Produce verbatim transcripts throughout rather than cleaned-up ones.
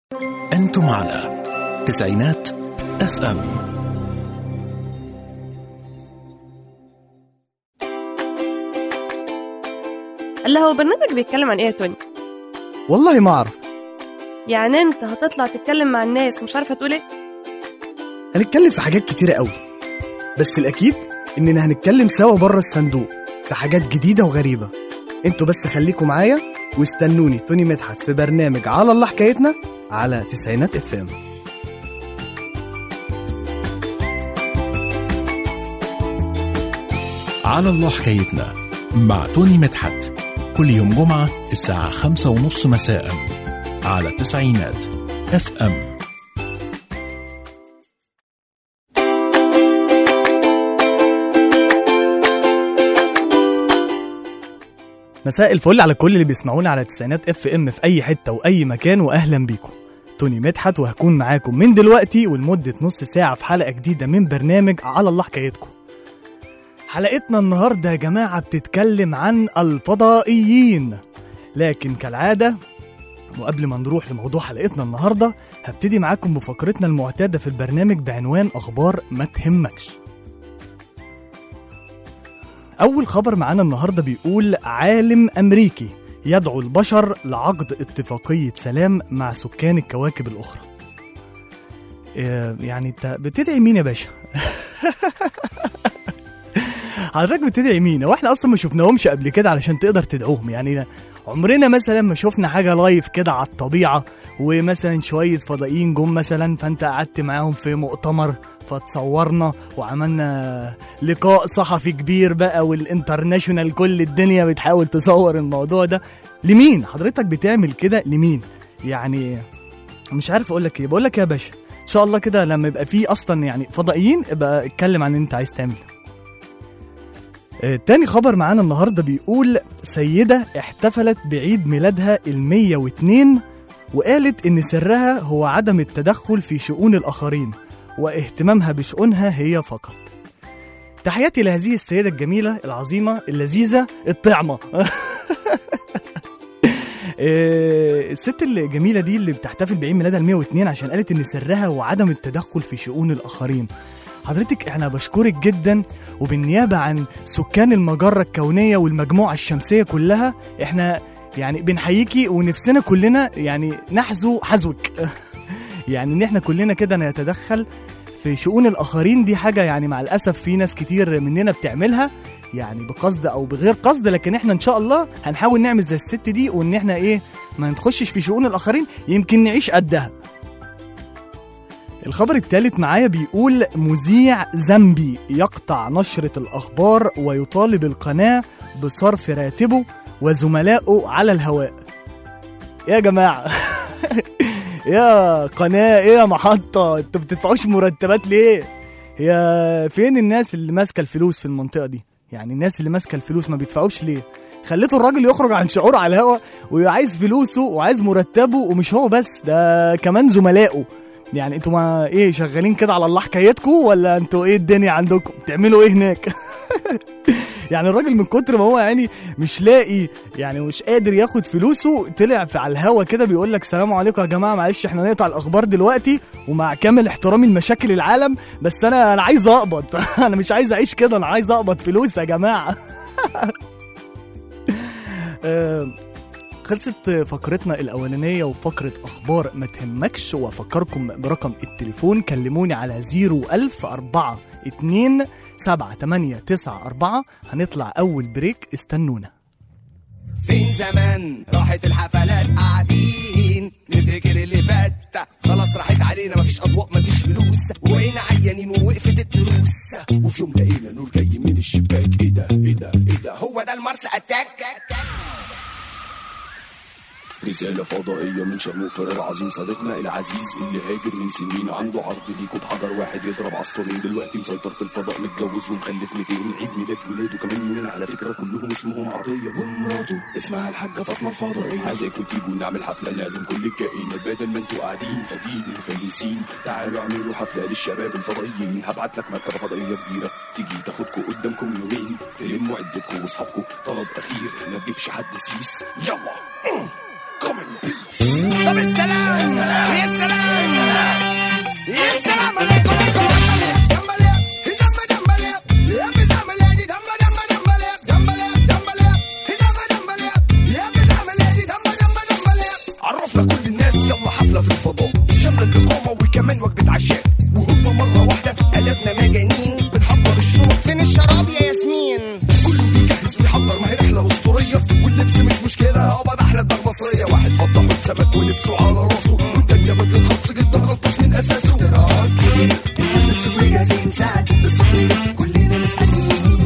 أنتم على تسعينات اف ام. الله، هو برنامج بيتكلم عن ايه يا توني؟ والله ما أعرف. يعني انت هتطلع تتكلم مع الناس ومش عارفة تقول ايه؟ هنتكلم في حاجات كتيرة قوي، بس الأكيد إننا هنتكلم سوا بره الصندوق في حاجات جديدة وغريبة. انتوا بس خليكم معايا واستنوني توني مدحت في برنامج على الله حكايتنا على تسعينات اف ام. على الله حكايتنا مع توني مدحت كل يوم جمعة الساعة خمسة ونص مساء على تسعينات اف ام. مساء الفل على كل اللي بيسمعونا على تسعينات اف ام في اي حتة واي مكان، واهلا بيكم. توني مدحت وهكون معاكم من دلوقتي ولمدة نص ساعة في حلقة جديدة من برنامج على الله حكايتكم. حلقتنا النهاردة يا جماعة بتتكلم عن الفضائيين، لكن كالعادة وقبل ما نروح لموضوع حلقتنا النهاردة هبتدي معاكم بفقرتنا المعتادة في البرنامج بعنوان أخبار ما تهمكش. أول خبر معانا النهاردة بيقول عالم أمريكي يدعو البشر لعقد اتفاقية سلام مع سكان الكواكب الأخرى. يعني انت بتدعي مين يا باشا؟ حضرتك بتدعي مين؟ واحنا اصلا ما شفناهمش قبل كده علشان تقدر تدعوهم. يعني عمرنا مثلا ما شفنا حاجه لايف كده على الطبيعه، ومثلا شويه فضائيين جم مثلا فانت قعدت معاهم في مؤتمر فتصورنا وعملنا لقاء صحفي كبير بقى والانترناشونال كل الدنيا بتحاول تصور الموضوع ده. لمين حضرتك بتعمل كده؟ لمين؟ يعني مش عارف اقول لك ايه. بقول لك يا باشا ان شاء الله كده لما يبقى فيه اصلا يعني فضائيين ابقى اتكلم عن اللي انت عايز تعمل. آه، تاني خبر معانا النهاردة بيقول سيدة احتفلت بعيد ميلادها المية واتنين وقالت ان سرها هو عدم التدخل في شؤون الاخرين واهتمامها بشؤونها هي فقط. تحياتي لهذه السيدة الجميلة العظيمة اللذيذة الطعمة. الست الجميلة دي اللي بتحتفل بعيد ميلادها المية واتنين عشان قالت ان سرها هو عدم التدخل في شؤون الاخرين. حضرتك احنا بشكرك جدا، وبالنيابة عن سكان المجرة الكونية والمجموعة الشمسية كلها احنا يعني بنحييكي ونفسنا كلنا يعني نحذو حذوك. يعني ان احنا كلنا كده نتدخل في شؤون الاخرين، دي حاجة يعني مع الاسف في ناس كتير مننا بتعملها يعني بقصد او بغير قصد، لكن احنا ان شاء الله هنحاول نعمل زي الست دي وان احنا ايه ما نتخشش في شؤون الاخرين، يمكن نعيش قدها. الخبر الثالث معايا بيقول مذيع زامبي يقطع نشرة الأخبار ويطالب القناة بصرف راتبه وزملائه على الهواء. يا جماعة يا قناة، يا محطة، انتوا بتدفعوش مرتبات ليه؟ هي فين الناس اللي ماسكة الفلوس في المنطقة دي؟ يعني الناس اللي ماسكة الفلوس ما بيدفعوش ليه؟ خليتوا الراجل يخرج عن شعوره على الهوا وعايز فلوسه وعايز مرتبه، ومش هو بس ده كمان زملائه. يعني انتوا ما ايه شغالين كده على الله حكايتكم، ولا انتوا ايه الدنيا عندكم بتعملوا ايه هناك؟ يعني الراجل من كتر ما هو يعني مش لاقي يعني مش قادر ياخد فلوسه طلع في على الهوا كده بيقول لك السلام عليكم يا جماعه، معلش احنا نقطع الاخبار دلوقتي ومع كامل احترامي لمشاكل العالم، بس انا انا عايز اقبض. انا مش عايز اعيش كده، انا عايز اقبض فلوس يا جماعه. خلصت فقرتنا الأولانية وفقرة أخبار ما تهمكش، وأفكركم برقم التليفون كلموني على زيرو ألف أربعة اتنين سبعة تمانية تسعة أربعة. هنطلع أول بريك، استنونا. فين زمان راحت الحفلات قاعدين نفتكر اللي فات، خلاص راحت علينا مفيش أضواء مفيش فلوس وبقينا عيانين ووقفت التروس، وفي يوم لقينا نور جاي من الشباك. ايه ده ايه ده ايه ده هو ده المارس اتاك. رسالة فضائية من شرموفر العظيم صديقنا العزيز اللي هاجر من سنين، عنده عرض ليكوا بحجر واحد يضرب عصفورين، دلوقتي مسيطر في الفضاء متجوز ومخلف ميتين، عيد ميلاد ولاده كمان يومين على فكرة كلهم اسمهم عطية، ومراته اسمها الحاجة فاطمة الفضائية. عايزاكوا تيجوا نعمل حفلة لازم كل الكائنات بدل ما انتوا قاعدين فاضيين مفلسين، تعالوا اعملوا حفلة للشباب الفضائيين، هبعت لك مركبة فضائية كبيرة تيجي تاخدكوا قدامكم يومين، تلموا عدتكوا واصحابكوا، طلب اخير ما تجيبش حد سيس، يلا طب السلام يا سلام يا سلام عليكم عليكم عرفنا كل الناس يلا حفلة في الفضاء شمل الإقامة وكمان وجبة عشاء وهوبا مرة واحدة قلبنا مجانين بنحضر الشنط فين الشراب يا ياسمين كله بيجهز ويحضر ما هي رحلة أسطورية واللبس مش مشكلة أبدا أحلى دماغ مصرية واحد فضح سمك ولبسه على راسه والتانية بدل خلص جدا غلطس من أساسه اختراعات كتير الناس لبسوا وجاهزين ساعة بالصفر كلنا مستنيين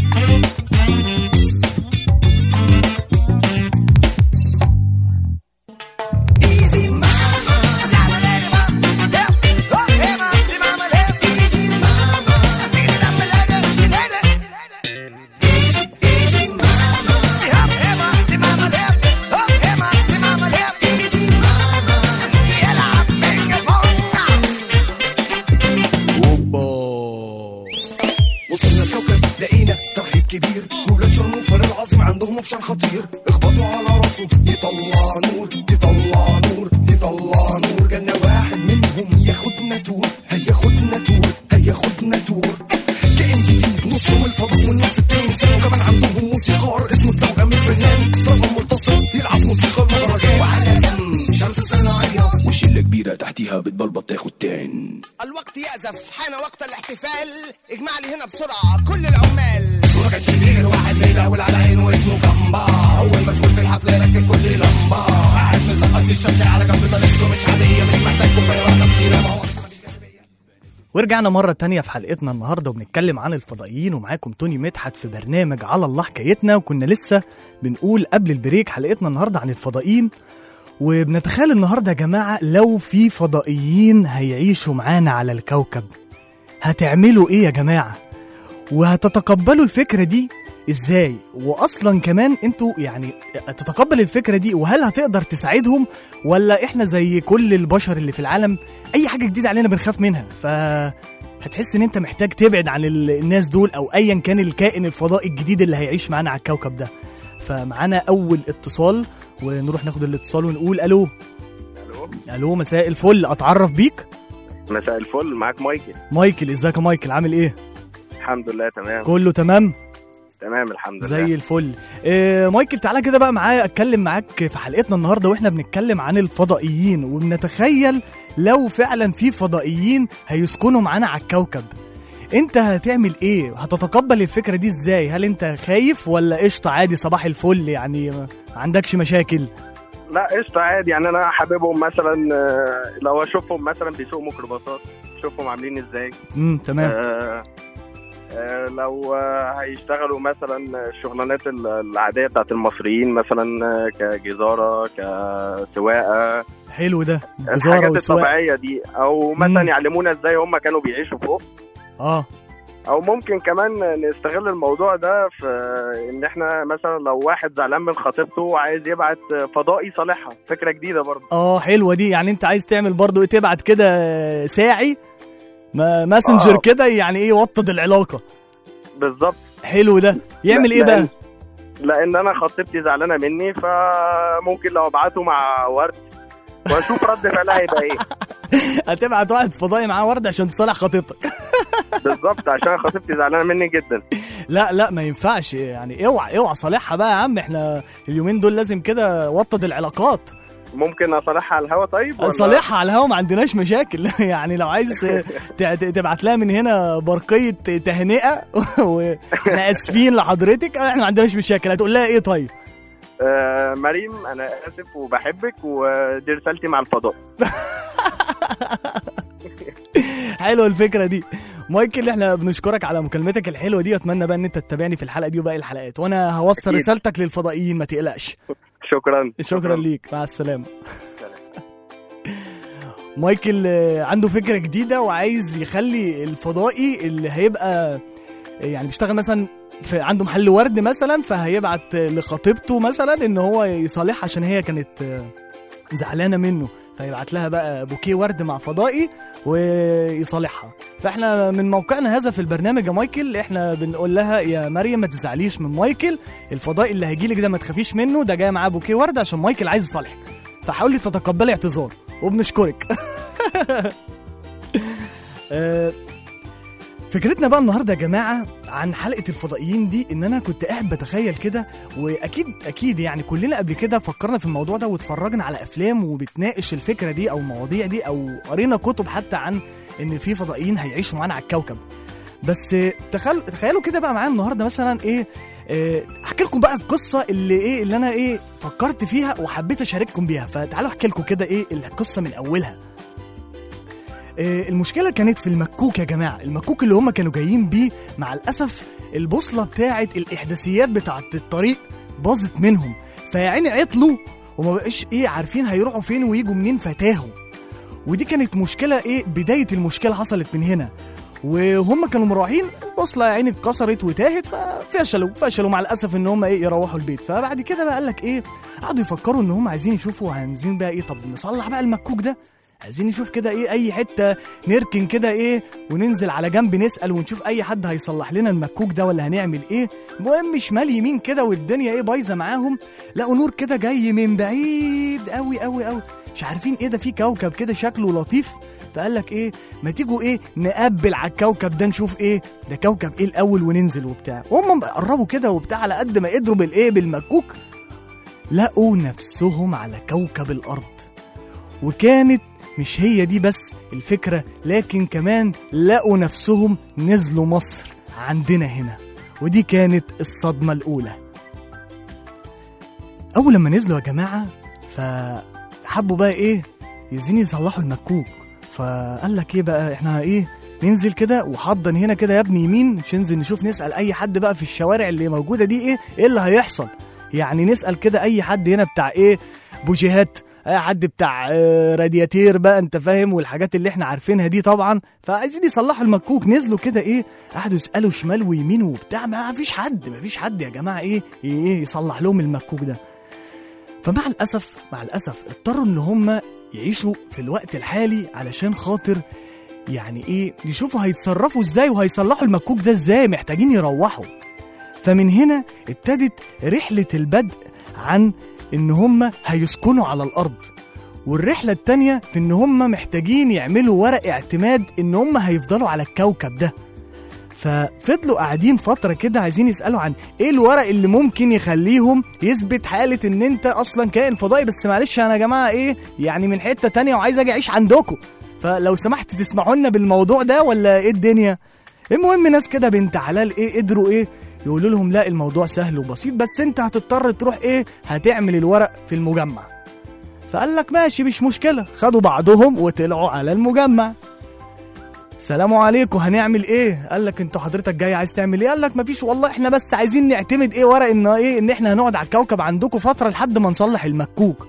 كبير مولاد شرموفر العظيم عندهم اوبشن خطير اخبطوا على راسه يطلع نور يطلع نور يطلع نور جالنا واحد منهم ياخدنا تور هياخدنا تور هياخدنا تور كائن جديد نصه من الفضاء والنص التاني سنة وكمان عندهم موسيقار اسمه التوأم الفنان طرف ملتصق يلعب موسيقى المهرجان وعلى جنب شمس صناعية وشلة كبيرة تحتيها بتبلبط تاخد تان الوقت يأزف حان وقت الاحتفال اجمع لي هنا بسرعة كل العمال ما كانش فيه غير واحد بيداول على عينه اسمه كامبا هو المسؤول في الحفله يركب كل لمبه قاعد مسقط الشمس على جنب طريقته مش عاديه مش محتاج كوبايه واحده بسيره ما هو. ورجعنا مرة تانية في حلقتنا النهاردة وبنتكلم عن الفضائيين ومعاكم توني مدحت في برنامج على الله حكايتنا وكنا لسه بنقول قبل البريك حلقتنا النهاردة عن الفضائيين وبنتخيل النهاردة يا جماعة لو في فضائيين هيعيشوا معانا على الكوكب هتعملوا ايه يا جماعة وهتتقبلوا الفكرة دي ازاي واصلا كمان انتوا يعني تتقبل الفكرة دي وهل هتقدر تساعدهم ولا احنا زي كل البشر اللي في العالم اي حاجة جديدة علينا بنخاف منها فهتحس ان انت محتاج تبعد عن الناس دول او ايا كان الكائن الفضائي الجديد اللي هيعيش معانا على الكوكب ده. فمعانا اول اتصال ونروح ناخد الاتصال ونقول الو. الو الو مساء الفل، اتعرف بيك؟ مساء الفل، معاك مايكل. مايكل، ازيك يا مايكل، عامل ايه؟ الحمد لله تمام. كله تمام؟ تمام الحمد لله زي الفل. إيه مايكل تعالى كده بقى معايا اتكلم معاك في حلقتنا النهارده واحنا بنتكلم عن الفضائيين وبنتخيل لو فعلا في فضائيين هيسكنوا معانا على الكوكب انت هتعمل ايه؟ هتتقبل الفكرة دي ازاي؟ هل انت خايف ولا قشطة عادي صباح الفل يعني ما عندكش مشاكل؟ لا قشطة عادي يعني انا حاببهم مثلا لو اشوفهم مثلا بيسوقوا ميكروباصات اشوفهم عاملين ازاي. امم تمام. آه آه لو آه هيشتغلوا مثلا الشغلانات العادية بتاعت المصريين مثلا كجزارة كسواقة. حلو ده، جزارة الحاجات الطبيعية دي او مثلا مم. يعلمونا ازاي هم كانوا بيعيشوا فوق. اه او ممكن كمان نستغل الموضوع ده في ان احنا مثلا لو واحد زعلان من خطيبته وعايز يبعت فضائي صالحها، فكره جديده برضه. اه حلوه دي، يعني انت عايز تعمل برضه تبعت كده ساعي ماسنجر آه. كده يعني ايه وطد العلاقه. بالظبط. حلو ده، يعمل ايه بقى؟ لان انا خطيبتي زعلانه مني فممكن لو ابعته مع ورد واشوف رد فعلها هيبقى ايه. هتبعت واحد فضائي معاه ورد عشان تصالح خطيبتك. بالظبط، عشان خطيبتي زعلانه مني جدا. لا لا ما ينفعش يعني، اوعى اوعى صالحها بقى يا عم، احنا اليومين دول لازم كده وطد العلاقات. ممكن اصالحها على الهوا طيب ولا؟ صالحها على الهوا ما عندناش مشاكل. يعني لو عايز تبعت لها من هنا برقيه تهنئه واحنا اسفين لحضرتك، احنا ما عندناش مشاكل. هتقول لها ايه طيب؟ آه مريم انا اسف وبحبك ودي رسالتي مع الفضاء. حلوه الفكره دي مايكل، احنا بنشكرك على مكالمتك الحلوه دي، واتمنى بقى ان انت تتابعني في الحلقه دي وباقي الحلقات، وانا هوصل أكيد. رسالتك للفضائيين ما تقلقش. شكرا شكرا, شكرا ليك، مع السلامه. مايكل عنده فكره جديده وعايز يخلي الفضائي اللي هيبقى يعني بيشتغل مثلا في عنده محل ورد مثلا، فهيبعت لخطيبته مثلا ان هو يصالحها عشان هي كانت زعلانه منه. فيبعت لها بقى بوكيه ورد مع فضائي ويصالحها. فاحنا من موقعنا هذا في البرنامج يا مايكل احنا بنقول لها يا مريم ما تزعليش من مايكل، الفضائي اللي هيجيلك ده ما تخافيش منه، ده جاي معاه بوكيه ورد عشان مايكل عايز يصالحك، فحاولي تتقبلي اعتذار وبنشكرك. فكرتنا بقى النهارده يا جماعه عن حلقه الفضائيين دي، ان انا كنت قاعد بتخيل كده، واكيد اكيد يعني كلنا قبل كده فكرنا في الموضوع ده واتفرجنا على افلام وبتناقش الفكره دي او المواضيع دي، او قرينا كتب حتى عن ان في فضائيين هيعيشوا معانا على الكوكب. بس تخيل تخيلوا كده بقى معايا النهارده مثلا ايه، احكي لكم بقى القصه اللي ايه اللي انا ايه فكرت فيها وحبيت اشارككم بيها. فتعالوا احكي لكم كده ايه القصه من اولها. المشكلة كانت في المكوك يا جماعة، المكوك اللي هم كانوا جايين بيه. مع الأسف البوصلة بتاعة الإحداثيات بتاعة الطريق باظت منهم، فيعني عطلوا وما بقاش إيه عارفين هيروحوا فين ويجوا منين، فتاهوا. ودي كانت مشكلة إيه، بداية المشكلة حصلت من هنا. وهم كانوا مروحين البوصلة يعني اتكسرت وتاهت، ففشلوا فشلوا مع الأسف إن هم إيه يروحوا البيت. فبعد كده بقى قالك إيه، قعدوا يفكروا إن هم عايزين يشوفوا عايزين بقى إيه، طب نصلح بقى المكوك ده، عايزين نشوف كده ايه اي حته نركن كده ايه وننزل على جنب نسال ونشوف اي حد هيصلح لنا المكوك ده ولا هنعمل ايه. المهم شمال يمين كده والدنيا ايه بايظه معاهم، لقوا نور كده جاي من بعيد قوي قوي قوي، مش عارفين ايه ده، في كوكب كده شكله لطيف. فقال لك ايه ما تيجوا ايه نقبل على الكوكب ده نشوف ايه ده كوكب ايه الاول وننزل وبتاع. وهم قربوا كده وبتاع على قد ما قدروا بالايه بالمكوك، لقوا نفسهم على كوكب الارض. وكانت مش هي دي بس الفكرة، لكن كمان لقوا نفسهم نزلوا مصر عندنا هنا. ودي كانت الصدمة الأولى. أول لما نزلوا يا جماعة فحبوا بقى إيه يزين يصلحوا المكوك. فقال لك إيه بقى إحنا إيه ننزل كده وحضن هنا كده يا ابني يمين، مش ننزل نشوف نسأل أي حد بقى في الشوارع اللي موجودة دي إيه إيه اللي هيحصل. يعني نسأل كده أي حد هنا بتاع إيه بوجيهات، اي حد بتاع رادياتير بقى انت فاهم، والحاجات اللي احنا عارفينها دي طبعا. فعايزين يصلحوا المكوك، نزلوا كده ايه قعدوا يسالوا شمال ويمين وبتاع، ما فيش حد ما فيش حد يا جماعه ايه ايه يصلح لهم المكوك ده. فمع الاسف مع الاسف اضطروا ان هم يعيشوا في الوقت الحالي علشان خاطر يعني ايه يشوفوا هيتصرفوا ازاي وهيصلحوا المكوك ده ازاي، محتاجين يروحوا. فمن هنا ابتدت رحله البدء عن ان هم هيسكنوا على الارض، والرحله التانية في ان هم محتاجين يعملوا ورق اعتماد ان هم هيفضلوا على الكوكب ده. ففضلوا قاعدين فتره كده عايزين يسالوا عن ايه الورق اللي ممكن يخليهم يثبت حاله ان انت اصلا كائن فضائي، بس معلش انا يا جماعه ايه يعني من حته تانية وعايز اجي اعيش عندكم، فلو سمحت تسمحوا لنا بالموضوع ده ولا ايه الدنيا. المهم ناس كده بنت حلال ايه قدروا ايه يقولوا لهم لا الموضوع سهل وبسيط، بس انت هتضطر تروح ايه هتعمل الورق في المجمع. فقال لك ماشي مش مشكلة. خدوا بعضهم وطلعوا على المجمع. سلام عليكم هنعمل ايه؟ قال لك انت حضرتك جاي عايز تعمل ايه؟ قال لك مفيش والله احنا بس عايزين نعتمد ايه ورق ان ايه ان احنا هنقعد على الكوكب عندكم فترة لحد ما نصلح المكوك.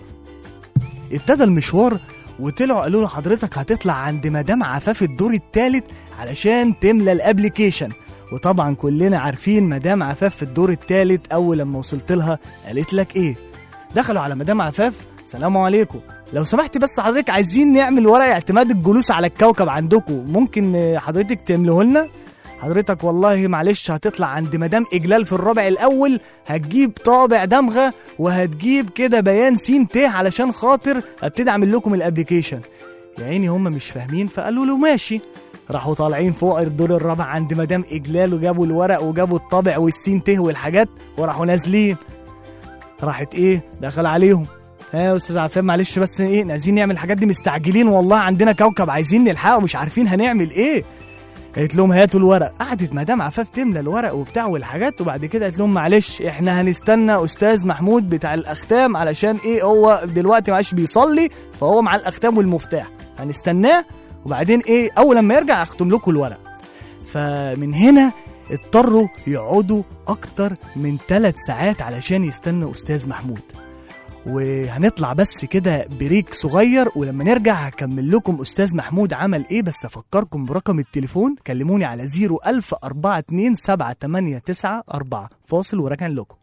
ابتدى المشوار وطلعوا قالوا له حضرتك هتطلع عند مدام عفاف الدور الثالث علشان تملى الابليكيشن. وطبعا كلنا عارفين مدام عفاف في الدور الثالث. اول لما وصلت لها قالت لك ايه، دخلوا على مدام عفاف سلام عليكم لو سمحتي بس حضرتك عايزين نعمل ورق اعتماد الجلوس على الكوكب عندكم، ممكن حضرتك تمليه لنا؟ حضرتك والله معلش هتطلع عند مدام اجلال في الرابع الاول، هتجيب طابع دمغه وهتجيب كده بيان سين ت علشان خاطر ابتدي اعمل لكم الابليكيشن. يا عيني هم مش فاهمين فقالوا له ماشي. راحوا طالعين فوق الدور الرابع عند مدام اجلال وجابوا الورق وجابوا الطابع والسين ت والحاجات وراحوا نازلين. راحت ايه دخل عليهم ها يا استاذ عفان معلش بس ايه عايزين نعمل الحاجات دي مستعجلين والله عندنا كوكب عايزين نلحقه ومش عارفين هنعمل ايه. قالت لهم هاتوا الورق. قعدت مدام عفاف تملى الورق وبتاع والحاجات وبعد كده قالت لهم معلش احنا هنستنى استاذ محمود بتاع الاختام علشان ايه هو دلوقتي معلش بيصلي فهو مع الاختام والمفتاح هنستناه وبعدين ايه اول لما يرجع اختم لكم الورق. فمن هنا اضطروا يقعدوا اكتر من ثلاث ساعات علشان يستنوا استاذ محمود. وهنطلع بس كده بريك صغير ولما نرجع هكمل لكم استاذ محمود عمل ايه. بس افكركم برقم التليفون كلموني على زيرو ألف أربعة اتنين سبعة تمانية تسعة أربعة. فاصل وراجع لكم.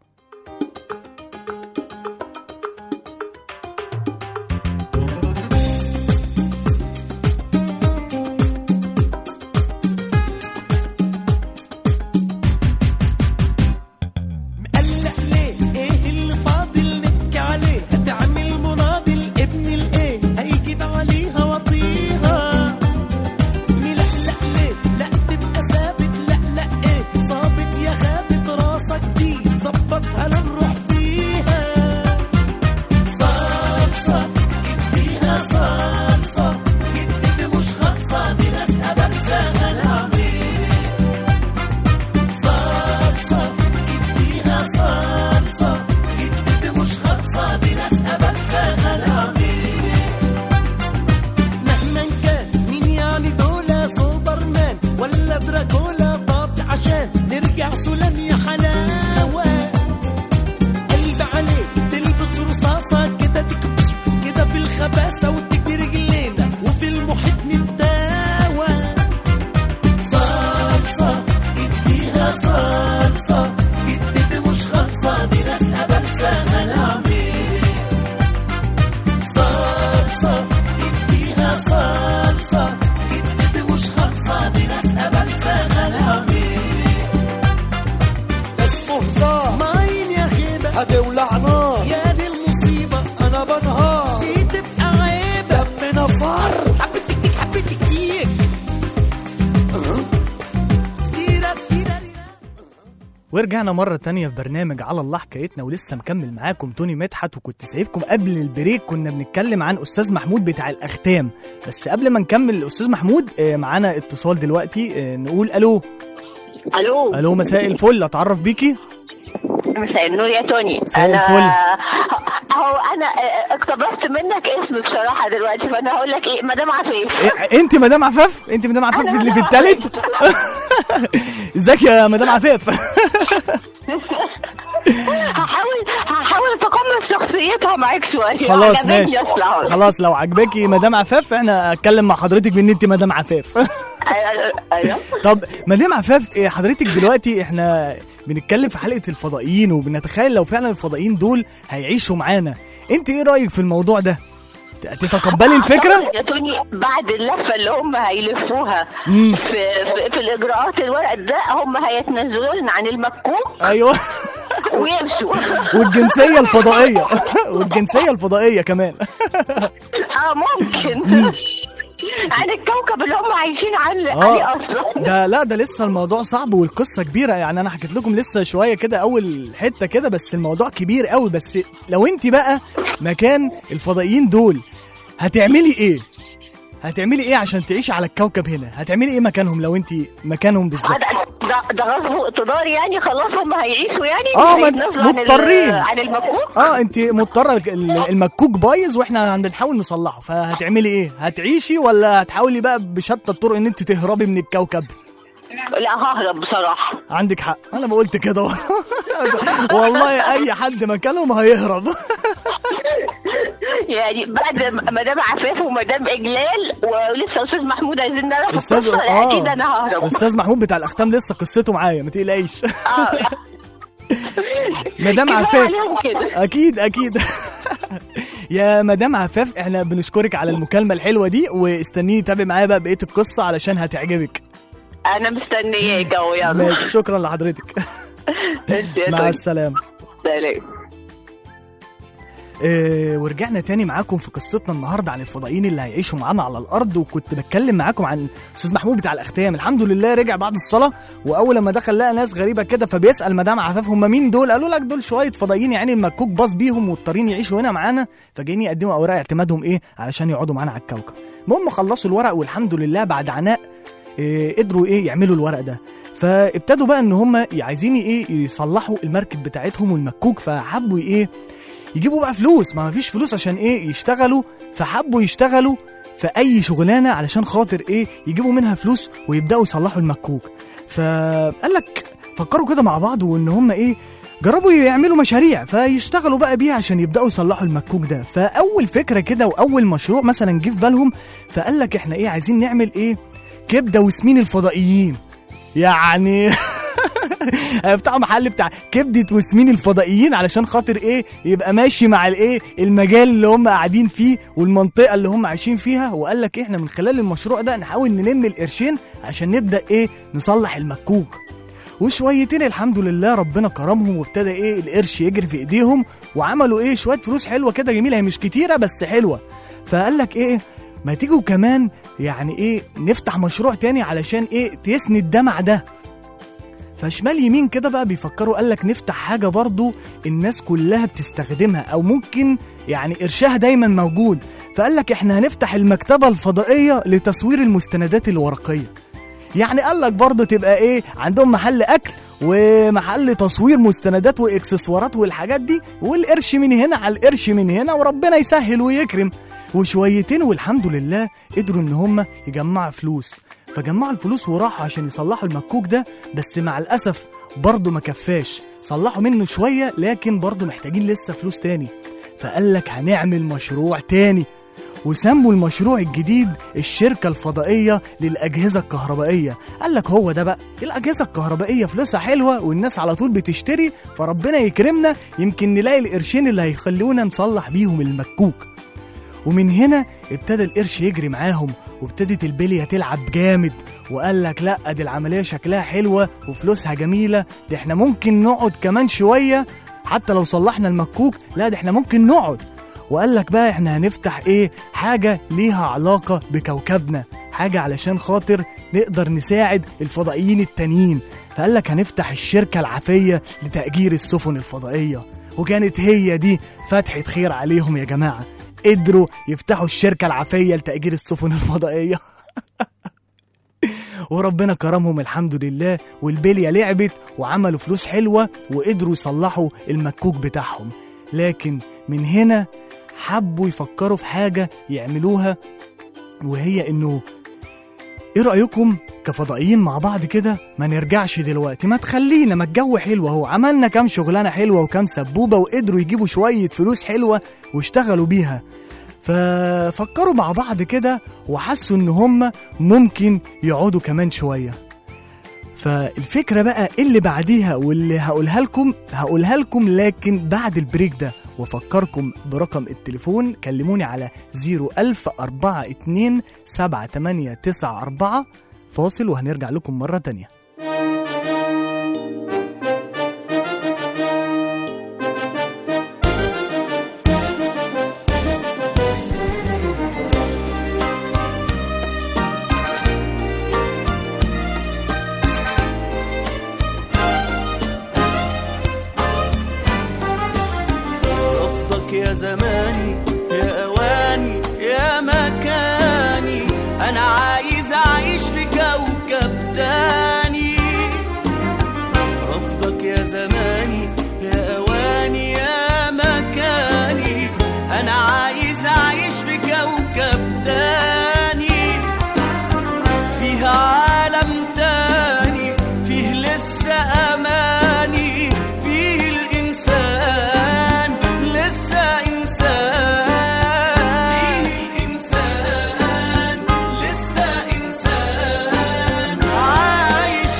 ورجعنا مرة تانية في برنامج على الله حكايتنا، ولسه مكمل معاكم توني مدحت. وكنت سايبكم قبل البريك كنا بنتكلم عن أستاذ محمود بتاع الأختام. بس قبل ما نكمل الأستاذ محمود معانا اتصال دلوقتي، نقول ألو. ألو ألو مساء الفل، أتعرف بيكي؟ مساء النور يا توني. مساء أنا الفل. هو أنا اقتبست منك اسم بصراحة دلوقتي، فأنا هقول لك إيه، مدام عفيف. إيه أنت مدام عفاف؟ أنت مدام عفاف أنا اللي في مدام التالت؟ ازيك يا مدام عفاف؟ هحاول هحاول اتقمص شخصيتها معاك شويه. خلاص عجبتني ماشي، أصلاً. خلاص لو عجباكي مدام عفاف احنا اتكلم مع حضرتك بان انت مدام عفاف. ايوه. طب مدام عفاف، إيه حضرتك دلوقتي احنا بنتكلم في حلقة الفضائيين، وبنتخيل لو فعلا الفضائيين دول هيعيشوا معانا، انت ايه رأيك في الموضوع ده؟ تتقبلي الفكرة؟ يا توني بعد اللفه اللي هم هيلفوها مم. في, في في الاجراءات الورق ده، هم هيتنازلوا لنا عن المكوك ايوه. ويمشوا. والجنسية الفضائية. والجنسية الفضائية كمان. اه ممكن. عن الكوكب اللي هم عايشين عليه آه. اصلا. ده لا ده لسه الموضوع صعب والقصة كبيرة، يعني انا حكيت لكم لسه شوية كده اول حتة كده، بس الموضوع كبير قوي. بس لو انت بقى مكان الفضائيين دول هتعملي ايه؟ هتعملي ايه عشان تعيشي على الكوكب هنا؟ هتعملي ايه مكانهم لو انت مكانهم بالظبط؟ ده ده غصب اقتدار يعني، خلاص هم هيعيشوا يعني، اه مش هيتنازلوا عن مضطرين عن المكوك. اه انت مضطره، المكوك بايظ واحنا بنحاول نصلحه، فهتعملي ايه؟ هتعيشي ولا هتحاولي بقى بشتى الطرق ان انت تهربي من الكوكب؟ لا ههرب بصراحه. عندك حق، انا ما قلت كده. والله اي حد مكانهم هيهرب. يعني بعد مدام عفاف ومدام اجلال ولسه استاذ محمود عايزين نعرف استاذ القصه. آه. اكيد انا ههرب. استاذ محمود بتاع الاختام لسه قصته معايا، ما تقلقيش. اه مدام كفاية عفاف عليهم كده. اكيد اكيد. يا مدام عفاف احنا بنشكرك على المكالمه الحلوه دي، واستنيني تابعي معايا بقى بقيه القصه علشان هتعجبك. انا مستنياك اهو. يلا ماشي، شكرا لحضرتك. مع السلامه. سلام. إيه ورجعنا تاني معاكم في قصتنا النهارده عن الفضائيين اللي هيعيشوا معانا على الارض. وكنت بتكلم معاكم عن استاذ محمود بتاع الاختام. الحمد لله رجع بعد الصلاه، واول لما دخل لقى ناس غريبه كده، فبيسال مدام عفاف هم مين دول؟ قالوا لك دول شويه فضائيين يعني المكوك باص بيهم واضطرين يعيشوا هنا معانا، فجايين يقدموا اوراق اعتمادهم ايه علشان يقعدوا معانا على الكوكب. المهم خلصوا الورق، والحمد لله بعد عناء إيه قدروا ايه يعملوا الورق ده. فابتدوا بقى ان هم عايزين ايه يصلحوا المركب بتاعتهم والمكوك، فحبوا ايه يجيبوا بقى فلوس. ما فيش فلوس عشان ايه يشتغلوا، فحبوا يشتغلوا في اي شغلانه علشان خاطر ايه يجيبوا منها فلوس ويبداوا يصلحوا المكوك. فقال لك فكروا كده مع بعض، وان هم ايه جربوا يعملوا مشاريع فيشتغلوا بقى بيها عشان يبداوا يصلحوا المكوك ده. فاول فكره كده واول مشروع مثلا جه في بالهم، فقال لك احنا ايه عايزين نعمل ايه كبده وسمين الفضائيين. يعني بتاع محل بتاع كبدة وسمين الفضائيين علشان خاطر ايه يبقى ماشي مع الايه المجال اللي هم قاعدين فيه والمنطقة اللي هم عايشين فيها. وقال لك احنا من خلال المشروع ده نحاول نلم القرشين عشان نبدأ ايه نصلح المكوك. وشويتين الحمد لله ربنا كرمهم، وابتدى ايه القرش يجري في ايديهم، وعملوا ايه شوية فلوس حلوة كده جميلة، هي مش كتيرة بس حلوة. فقال لك ايه ما تيجوا كمان يعني ايه نفتح مشروع تاني علشان ايه تسند ده مع ده. فشمال يمين كده بقى بيفكروا، قال لك نفتح حاجة برضو الناس كلها بتستخدمها او ممكن يعني قرشها دايما موجود. فقال لك احنا هنفتح المكتبة الفضائية لتصوير المستندات الورقية. يعني قال لك برضو تبقى ايه عندهم محل اكل ومحل تصوير مستندات واكسسوارات والحاجات دي، والقرش من هنا على القرش من هنا، وربنا يسهل ويكرم. وشويتين والحمد لله قدروا ان هم يجمعوا فلوس. فجمعوا الفلوس وراحوا عشان يصلحوا المكوك ده، بس مع الأسف برضو ما كفاش، صلحوا منه شوية لكن برضو محتاجين لسه فلوس تاني. فقال لك هنعمل مشروع تاني، وسموا المشروع الجديد الشركة الفضائية للأجهزة الكهربائية. قال لك هو ده بقى الأجهزة الكهربائية فلوسها حلوة والناس على طول بتشتري، فربنا يكرمنا يمكن نلاقي القرشين اللي هيخلونا نصلح بيهم المكوك. ومن هنا ابتدى القرش يجري معاهم، وابتدت البلية تلعب جامد. وقال لك لا دي العملية شكلها حلوة وفلوسها جميلة، دي احنا ممكن نقعد كمان شوية حتى لو صلحنا المكوك، لا ده احنا ممكن نقعد. وقال لك بقى احنا هنفتح ايه حاجة ليها علاقة بكوكبنا، حاجة علشان خاطر نقدر نساعد الفضائيين التانيين. فقال لك هنفتح الشركة العافية لتأجير السفن الفضائية، وكانت هي دي فتحة خير عليهم يا جماعة، قدروا يفتحوا الشركة العافية لتأجير السفن الفضائية. وربنا كرمهم الحمد لله، والبلية لعبت وعملوا فلوس حلوة وقدروا يصلحوا المكوك بتاعهم. لكن من هنا حبوا يفكروا في حاجة يعملوها، وهي انه ايه رأيكم كفضائيين مع بعض كده ما نرجعش دلوقتي، ما تخلينا، ما الجو حلو اهو، عملنا كام شغلانة حلوة وكام سبوبة وقدروا يجيبوا شوية فلوس حلوة واشتغلوا بيها. ففكروا مع بعض كده وحسوا ان هم ممكن يقعدوا كمان شوية. فالفكرة بقى اللي بعديها واللي هقولها لكم هقولها لكم لكن بعد البريك ده، وفكركم برقم التليفون، كلموني على زيرو ألف أربعة اتنين سبعة تمانية تسعة أربعة. فاصل وهنرجع لكم مرة تانية. يا زماني يا أواني يا مكاني، أنا عايز أعيش في كوكب تاني. رفضك يا زماني يا أواني يا مكاني، أنا عايز أعيش في كوكب تاني، فيه عالم تاني، فيه لسه أماني، فيه الإنسان لسه إنسان، فيه الإنسان لسه إنسان، عايش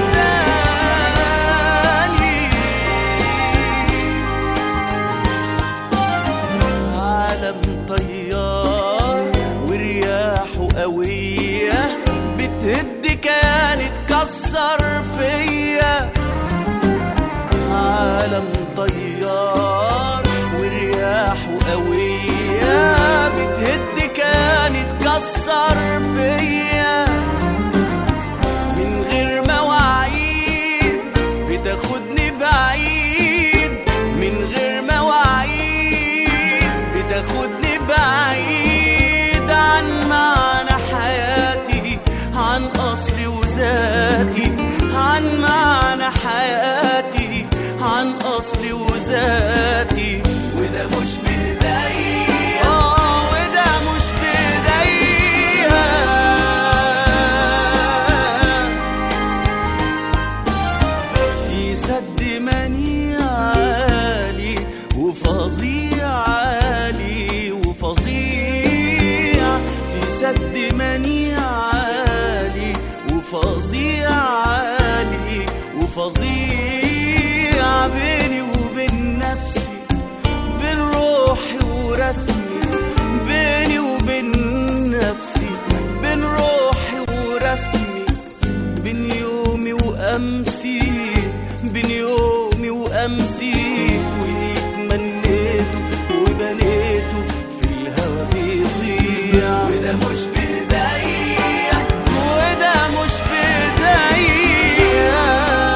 للتاني. عالم طيار ورياحه قوية، بتهد كياني تكسر فيا. عالم طيار ورياحه قوية، بتهد كياني تكسر فيا. من غير مواعيد بتاخدني بعيد، من غير مواعيد بتاخدني بعيد عن معنى حياتي، عن أصلي وذاتي، عن معنى حياتي، عن أصلي وذاتي. وده مش بإيديا، آه وده مش بإيديا. في سد مني عالي وفظيع، عالي وفظيع، في سد مني عالي وفظيع، عالي وفظيع، بيني وبين نفسي، بين روحي ورسمي، بيني وبين نفسي، بين روحي ورسمي، بين يومي وأمسي، بين يومي وأمسي، ويتمنيته وبنيته في الهوا بيضيع. وده مش بإيديا، وده مش بإيديا.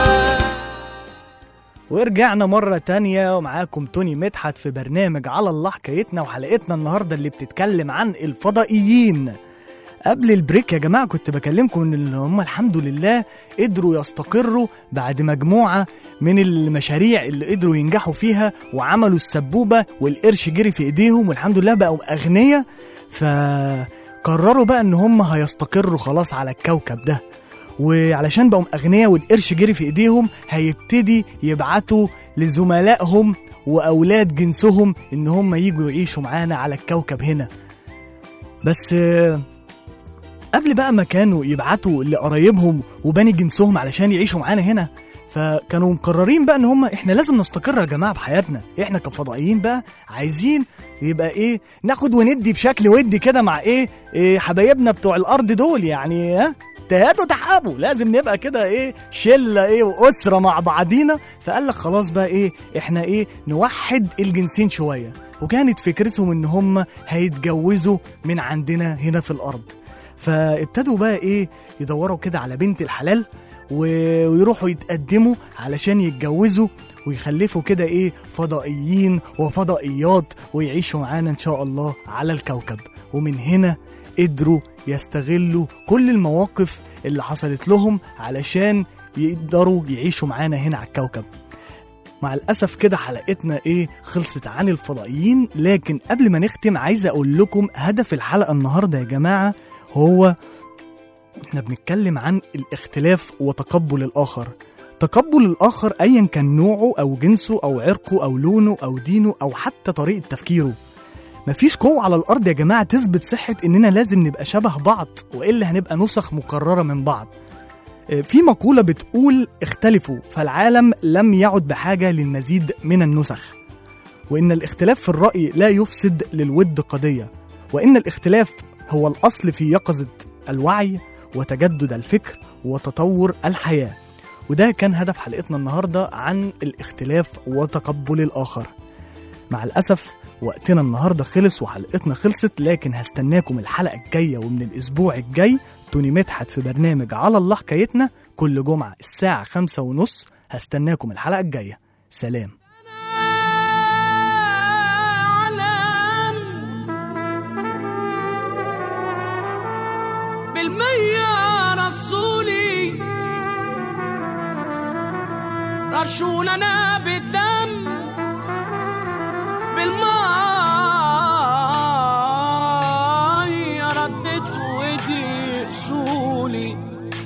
ورجعنا مرة تانية ومعاكم توني مدحت في برنامج على الله حكايتنا، وحلقتنا النهاردة اللي بتتكلم عن الفضائيين. قبل البريك يا جماعة كنت بكلمكم ان هم الحمد لله قدروا يستقروا بعد مجموعة من المشاريع اللي قدروا ينجحوا فيها، وعملوا السبوبة والقرش جري في ايديهم، والحمد لله بقوا اغنياء. فقرروا بقى ان هم هيستقروا خلاص على الكوكب ده، وعلشان بقوا اغنياء والقرش جري في ايديهم هيبتدي يبعتوا لزملائهم واولاد جنسهم ان هم ييجوا يعيشوا معانا على الكوكب هنا. بس قبل بقى ما كانوا يبعتوا لقرايبهم وبني جنسهم علشان يعيشوا معانا هنا، فكانوا مقررين بقى ان هم احنا لازم نستقر يا جماعه بحياتنا، احنا كفضائيين بقى عايزين يبقى ايه، ناخد وندي بشكل ودي كده مع ايه, إيه حبايبنا بتوع الارض دول، يعني ها تهادوا تحابوا، لازم نبقى كده ايه شله ايه واسره مع بعضينا. فقال لك خلاص بقى ايه احنا ايه نوحد الجنسين شويه، وكانت فكرتهم ان هم هيتجوزوا من عندنا هنا في الارض. فابتدوا بقى ايه يدوروا كده على بنت الحلال و- ويروحوا يتقدموا علشان يتجوزوا ويخلفوا كده ايه فضائيين وفضائيات ويعيشوا معانا ان شاء الله على الكوكب. ومن هنا قدروا يستغلوا كل المواقف اللي حصلت لهم علشان يقدروا يعيشوا معانا هنا على الكوكب. مع الأسف كده حلقتنا ايه خلصت عن الفضائيين، لكن قبل ما نختم عايز اقول لكم هدف الحلقة النهاردة يا جماعة هو احنا بنتكلم عن الاختلاف وتقبل الآخر. تقبل الآخر أيا كان نوعه أو جنسه أو عرقه أو لونه أو دينه أو حتى طريقة تفكيره. مفيش قوة على الأرض يا جماعة تثبت صحة إننا لازم نبقى شبه بعض وإلا هنبقى نسخ مكررة من بعض. في مقولة بتقول اختلفوا فالعالم لم يعد بحاجة للمزيد من النسخ، وإن الاختلاف في الرأي لا يفسد للود قضية، وإن الاختلاف هو الأصل في يقظة الوعي وتجدد الفكر وتطور الحياة. وده كان هدف حلقتنا النهاردة عن الاختلاف وتقبل الآخر. مع الأسف وقتنا النهاردة خلص وحلقتنا خلصت، لكن هستناكم الحلقة الجاية ومن الأسبوع الجاي توني مدحت في برنامج على الله حكايتنا كل جمعة الساعة خمسة ونص. هستناكم الحلقة الجاية. سلام. بالمية رسولي رشوننا بالدم بالماء ردت ودي أصولي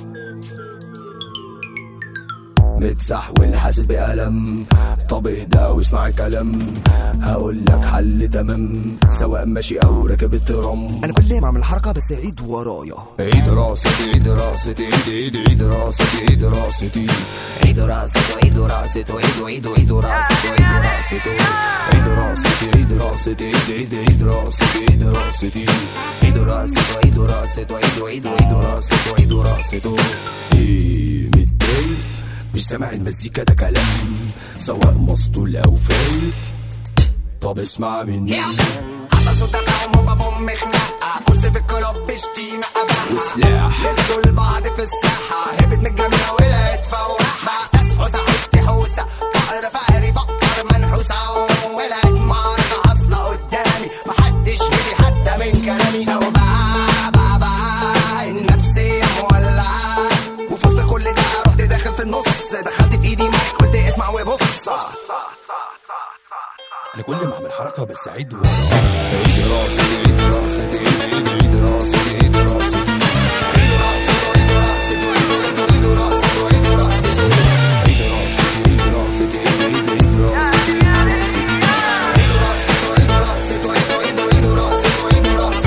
متسحول حاسس بألم، طب اهدى واسمع الكلام، هقول لك حل تمام سواء ماشي او راكب الترام. انا كل ما اعمل حركه بس عيد ورايا، عيد راستي عيد راستي عيد عيد عيد راستي عيد راستي عيد راسته عيد راسته عيد عيد عيد راسته عيد راسته عيد راستي عيد راستي عيد عيد عيد راستي عيد راستي عيد راسته عيد راسته عيد عيد عيد راسته عيد راسته. ايه متضايق مش سامع المزيكا ده كلام سواء مسطول او فايق، طب اسمع مني حصل صوت تفاهم وبا بوم خناقه، كرسي في الكلاب بشتيمه اباحه وسلاح نزلوا لبعض في الساحه، هبت من الجميع ولقيت فوراحه، تسحوسه حوستي حوسه فقر فقري فقر منحوسه، ولقيت معركه حاصله قدامي محدش جري حتى من كلامي، سوبا بابا النفسيه مولعه، وفي وسط كل ده رحت داخل في النص، دخلت في ايدي مايك قلت اسمع وبص، انا كل ما اعمل حركه بس عيد ورا. عيد راسي عيد راسي عيد عيد عيد راسي عيد راسي عيد راسي عيد راسي عيد عيد راسي عيد راسي عيد راسي عيد راسي عيد عيد راسي عيد راسي عيد راسي عيد راسي عيد عيد راسي عيد راسي.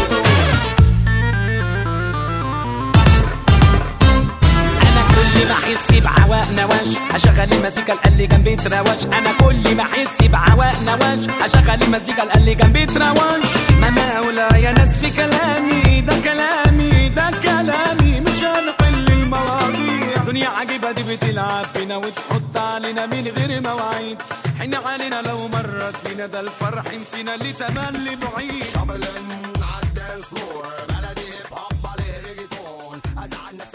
انا كل ما احس بعواق نواش اشغل المزيكا اللي جنبي تراوش، انا كل ما احس بعواق نواش اشغل المزيكا اللي جنبي تراوش. ما مولا يا ناس في كلامي ده كلامي ده كلامي مش هنقل المواضيع، دنيا عجيبه دي بتلعب بينا وتحط علينا من غير مواعيد، حين علينا لو مرت بينا ده الفرح نسينا اللي تملي بعيد. شافلن على الدانس فلور بلدي هيب هوب على ريجيتون، ازعل نفسي